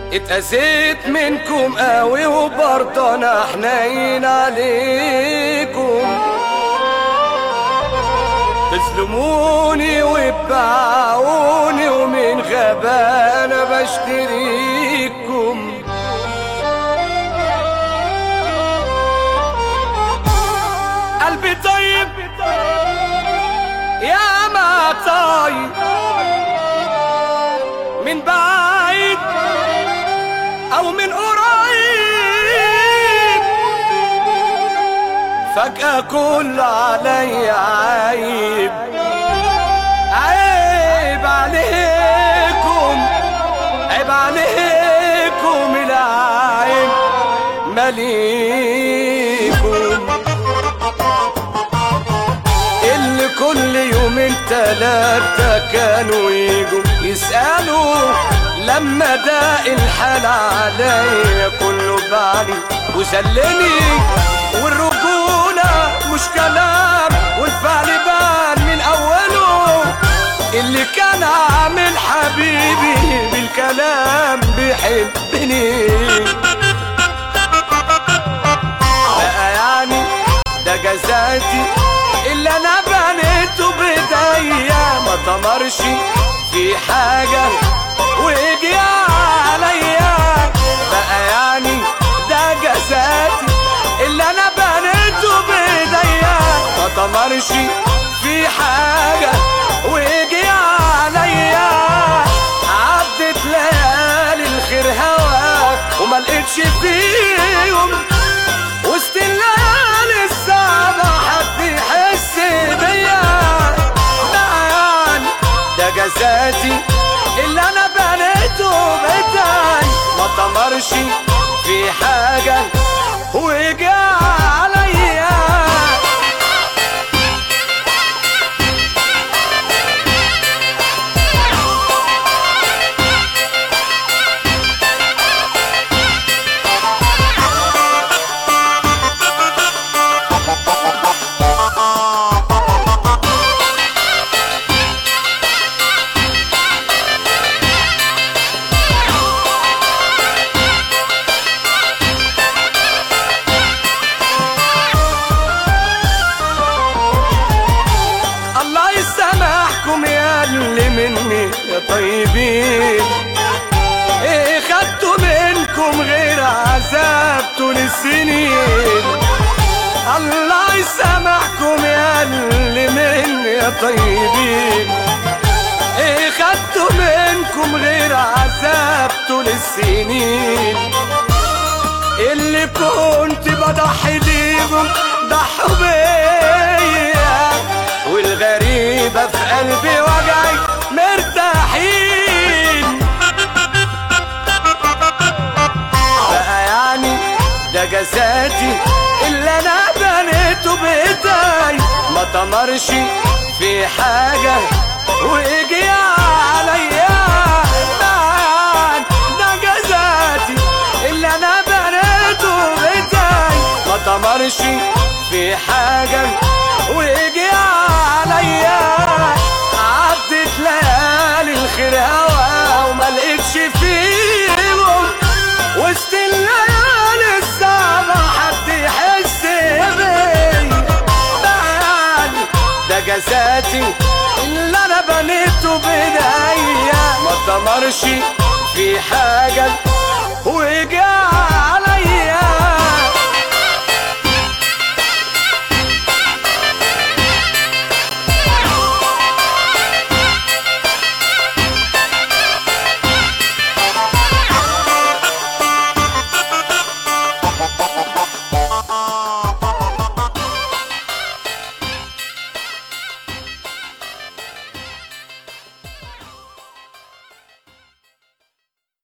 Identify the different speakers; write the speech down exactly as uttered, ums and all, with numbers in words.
Speaker 1: اتأذيت منكم قوي وبرضه انا حنين عليكم. تظلموني وتباعوني ومن غبا انا بشتريكم. قلبي طيب يا ما طيب من بعيد او من قريب، فجأة كل علي عيب. عيب عليكم عيب عليكم العيب مليكم، اللي كل يومين تلاتة كانوا يجوا يسألوا لما داق الحال عليا كله بعلي وسلني. والرجولة مش كلام والفعل بان من أوله، اللي كان عامل حبيبي بالكلام بيحبني. بقى يعني ده جزاتي اللي أنا بنيته بإيديا، ما طمرش في حاجة ويجي عليا. بقى يعني ده جزاتي اللي انا بنيته بايديا، ما طمرش في حاجه ويجي عليا. عدت ليالي الخير هواك وما لقيتش فيهم، وسط الليالي الصعبه حد يحس بيا. ده يعني ده جزاتي اللي انا بنيته بايدي، ما طمرش في حاجه ويجي عليا. اللي مني يا طيبين، ايه خدتوا منكم غير عذاب طول السنين؟ الله يسامحكم يا اللي مني يا طيبين، ايه خدتوا منكم غير عذاب طول السنين؟ اللي كنت بضحي ليهم ضحوا بيا، والغريبة في قلبي وجعي مرتاحين. بقى يعني ده جزاتي اللي انا بنيته بايدي، ما طمرش في حاجة ويجي عليا. ده جزاتي اللي انا بنيته بايدي، ما طمرش في حاجة ويجي عليا. عدت ليالي الخير هوا وما لقيتش فيهم، وسط الليالي الصعبة حد يحس بيا. ده جزاتي اللي انا بنيته بايديا، ما طمرش في حاجة ويجي